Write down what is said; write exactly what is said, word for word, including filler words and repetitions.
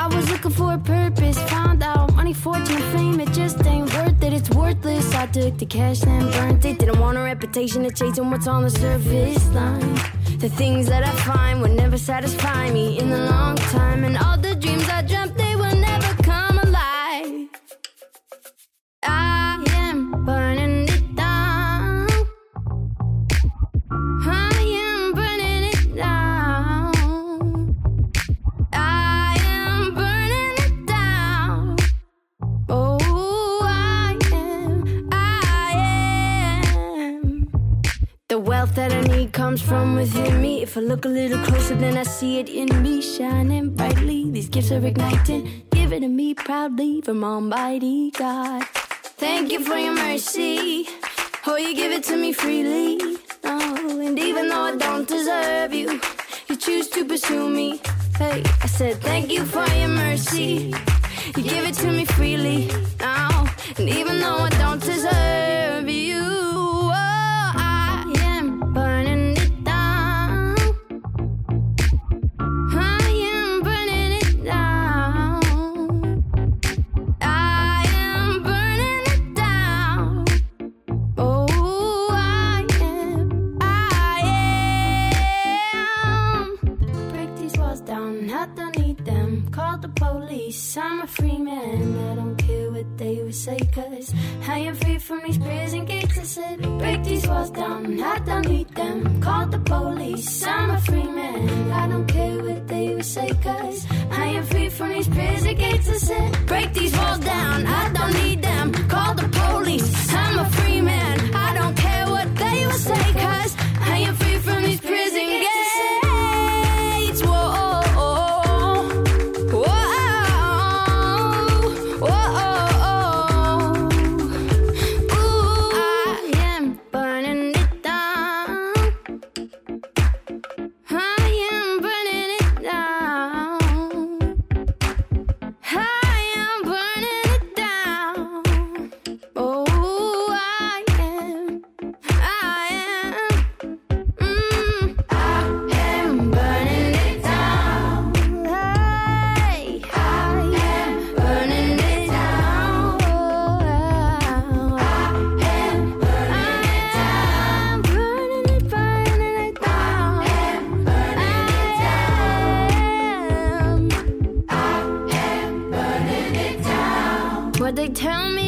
I was looking for a purpose, found out money, fortune, fame, it just ain't worth it, it's worthless. I took the cash and burnt it. Didn't want a reputation of chasing what's on the surface line. The things that I find would never satisfy me in the long time. And all the dreams I dreamt, they will never come alive. I am burning it down. I am burning it down. I am burning it down. Oh, I am, I am. The wealth that I need comes from within me. If I look a little closer, then I see it in me, shining brightly. These gifts are igniting. Give it to me proudly from Almighty God. Thank you for your mercy. Oh, you give it to me freely. Oh, and even though I don't deserve you, you choose to pursue me. Hey, I said thank you for your mercy. You give it to me freely. Oh, and even though I don't deserve you, oh, I am burning it down. I am burning it down. I am burning it down. Oh, I am, I am. Break these walls down, I don't need them. Call the police, I'm a free man. I don't care what they would say, cause I am free from these prison gates. I said, break these walls down, I don't need them. Call the police, I'm a free man. I don't care what they would say, cause I am free from these prison gates. I said, break these walls down, I don't need them. Call the police, I'm a free man. I don't care what they would say, cause I am free from these prison gates. Whoa. What they tell me